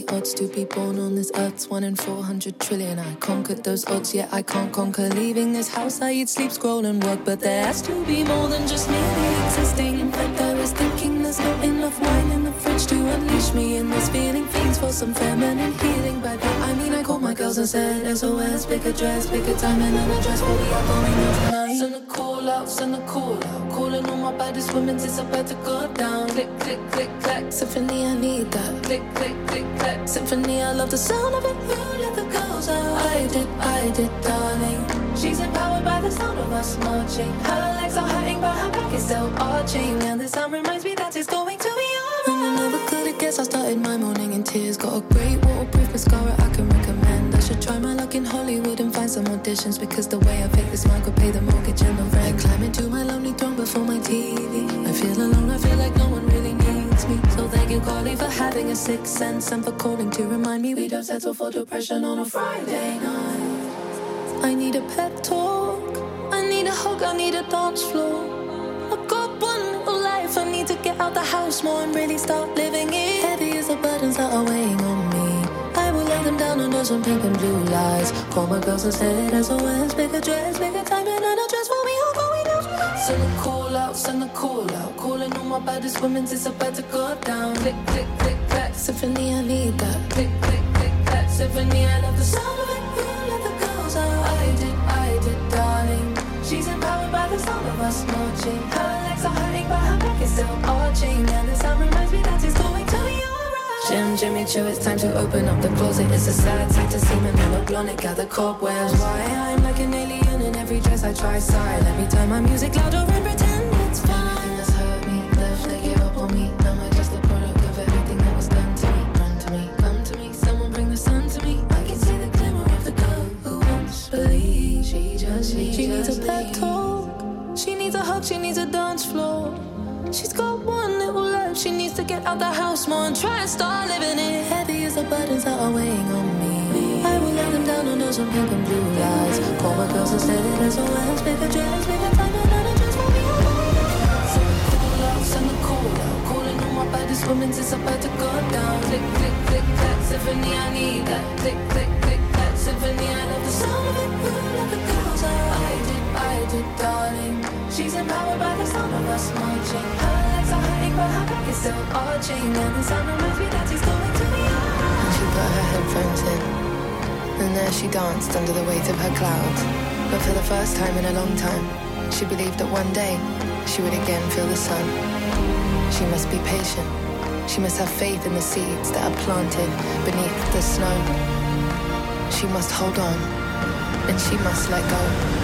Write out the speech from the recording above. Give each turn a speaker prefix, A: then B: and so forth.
A: the odds to be born on this earth's 1 in 400 trillion. I conquered those odds, yet I can't conquer leaving this house. I eat, sleep, scroll and work, but there has to be more than just merely existing. In fact, I was thinking there's not enough wine in the fridge to unleash me in this feeling. Fiends for some feminine healing. By that I mean I called my girls and said SOS, pick a dress, pick a time and an address, what we are going on tonight. Send a call out, send a call out, calling all my baddest women, it's about to go down. Click, click, click, clack, symphony, I need that. Click, click, click, clack, symphony, I love the sound of it. You let the girls out. I did, darling. She's empowered by the sound of us marching. Her legs are hurting, but her back is still arching. And the sound reminds me that it's going to be alright. And I never could have guessed I started my morning in tears. Got a great waterproof mascara I can recommend. I should try my luck in Hollywood and find some auditions, because the way I fake this mic could pay the mortgage and the rent. Climbing to my lonely throne before my TV. I feel alone, I feel like no one really needs me. So thank you, Carly, for having a sixth sense and for calling to remind me we don't settle for depression on a Friday night. I need a pep talk, I need a hug, I need a dance floor. I've got one little life, I need to get out the house more and really start living it. Heavy as the burdens that are weighing on me, I will lay them down under some pink and blue lights. Call my girls and said SOS, pick a dress, pick a time and an address for me, all going out. Send a call out, send a call out, calling all my baddest women, it's about to go down. Click, click, click, clack, symphony, I need that. Click, click, click, clack, symphony, I love the sound of it. You let the girls out. I did, darling. She's empowered by the sound of us marching. Her legs are hurting, but her back is still arching. And the sound reminds me that it's going to be alright. Jimmy Choo, it's time to open up the closet. It's a sad sight to see my mellow blonde gather cobwebs. Why I'm like an alien in every dress I try. Sorry, let me turn my music louder and pretend it's fine. Anything that's hurt me, left, they give up on me. Am I just a product of everything that was done to me? Run to me, come to me, someone bring the sun to me. I can see the glimmer of the girl who wants believe. She needs a pep talk, she needs a hug, she needs a dance floor. She's got one little life, she needs to get out the house more and try and start living it. Heavy as the burdens that are weighing on me, I will lay them down under some pink and blue lights. Call my girls and said SOS, pick a dress, pick a time and an address for me. Send a call out, send a call out, calling all my baddest women, it's about to go down. Click, click, click, clack, symphony, I need that. Click, click, click, clack, symphony, I love the sound of it. You let the girls out. I did, darling. She's empowered by the sound of us marching. Her legs are hurting, but her back is still arching. And the sound reminds me that it's going to be alright.
B: And she put her headphones in, and there she danced under the weight of her clouds. But for the first time in a long time, she believed that one day she would again feel the sun. She must be patient. She must have faith in the seeds that are planted beneath the snow. She must hold on, and she must let go.